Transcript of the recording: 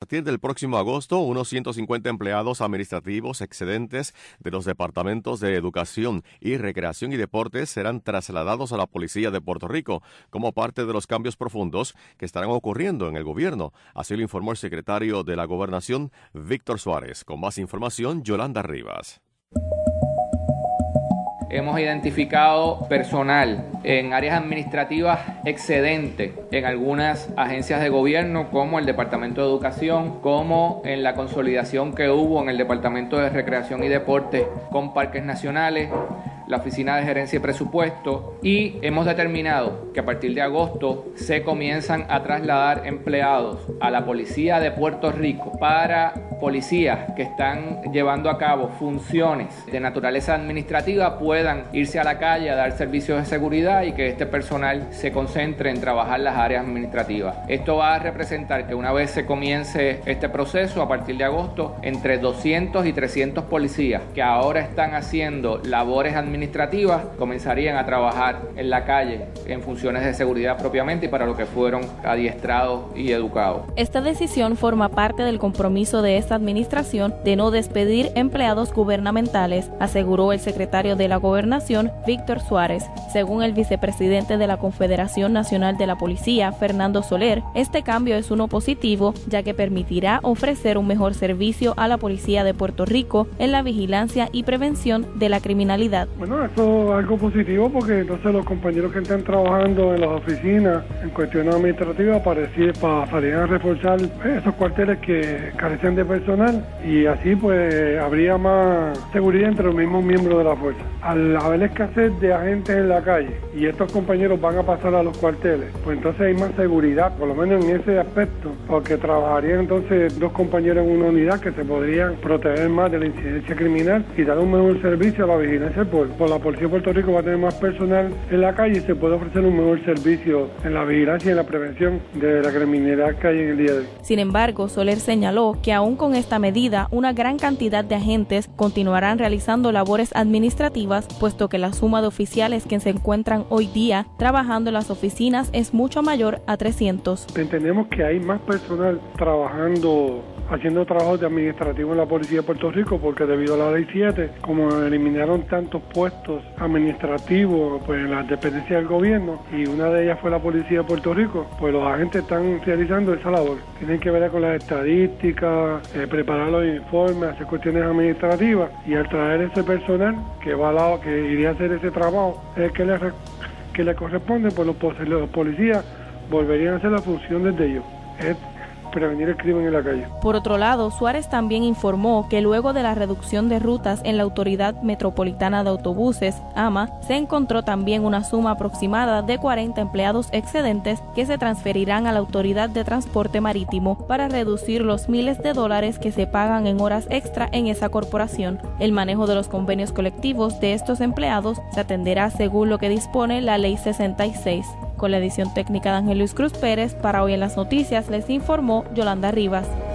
partir del próximo agosto, unos 150 empleados administrativos excedentes de los departamentos de Educación y Recreación y Deportes serán trasladados a la Policía de Puerto Rico como parte de los cambios profundos que estarán ocurriendo en el gobierno. Así lo informó el secretario de la Gobernación, Víctor Suárez. Con más información, Yolanda Rivas. Hemos identificado personal en áreas administrativas excedentes en algunas agencias de gobierno, como el Departamento de Educación, como en la consolidación que hubo en el Departamento de Recreación y Deportes con Parques Nacionales, la Oficina de Gerencia y Presupuesto, y hemos determinado que a partir de agosto se comienzan a trasladar empleados a la Policía de Puerto Rico para policías que están llevando a cabo funciones de naturaleza administrativa puedan irse a la calle a dar servicios de seguridad y que este personal se concentre en trabajar las áreas administrativas. Esto va a representar que una vez se comience este proceso, a partir de agosto, entre 200 y 300 policías que ahora están haciendo labores administrativas comenzarían a trabajar en la calle en funciones de seguridad propiamente y para lo que fueron adiestrados y educados. Esta decisión forma parte del compromiso de esta administración de no despedir empleados gubernamentales, aseguró el secretario de la Gobernación, Víctor Suárez. Según el vicepresidente de la Confederación Nacional de la Policía, Fernando Soler, este cambio es uno positivo, ya que permitirá ofrecer un mejor servicio a la Policía de Puerto Rico en la vigilancia y prevención de la criminalidad. Bueno, eso es algo positivo porque entonces los compañeros que están trabajando en las oficinas en cuestiones administrativas pasarían a reforzar esos cuarteles que carecen de personal y así pues habría más seguridad entre los mismos miembros de la fuerza. Al haber escasez de agentes en la calle y estos compañeros van a pasar a los cuarteles, pues entonces hay más seguridad, por lo menos en ese aspecto, porque trabajarían entonces dos compañeros en una unidad que se podrían proteger más de la incidencia criminal y dar un mejor servicio a la vigilancia del pueblo. Por la Policía de Puerto Rico va a tener más personal en la calle y se puede ofrecer un mejor servicio en la vigilancia y en la prevención de la criminalidad que hay en el día de hoy. Sin embargo, Soler señaló que aún con esta medida, una gran cantidad de agentes continuarán realizando labores administrativas, puesto que la suma de oficiales que se encuentran hoy día trabajando en las oficinas es mucho mayor a 300. Entendemos que hay más personal trabajando haciendo trabajos de administrativo en la Policía de Puerto Rico, porque debido a la Ley 7, como eliminaron tantos puestos administrativos pues en las dependencias del gobierno, y una de ellas fue la Policía de Puerto Rico, pues los agentes están realizando esa labor. Tienen que ver con las estadísticas, preparar los informes, hacer cuestiones administrativas, y al traer ese personal que va al lado, que iría a hacer ese trabajo, que le corresponde, pues los policías volverían a hacer la función desde ellos. Prevenir el crimen en la calle. Por otro lado, Suárez también informó que luego de la reducción de rutas en la Autoridad Metropolitana de Autobuses, AMA, se encontró también una suma aproximada de 40 empleados excedentes que se transferirán a la Autoridad de Transporte Marítimo para reducir los miles de dólares que se pagan en horas extra en esa corporación. El manejo de los convenios colectivos de estos empleados se atenderá según lo que dispone la Ley 66. Con la edición técnica de Ángel Luis Cruz Pérez, para Hoy en las Noticias les informó Yolanda Rivas.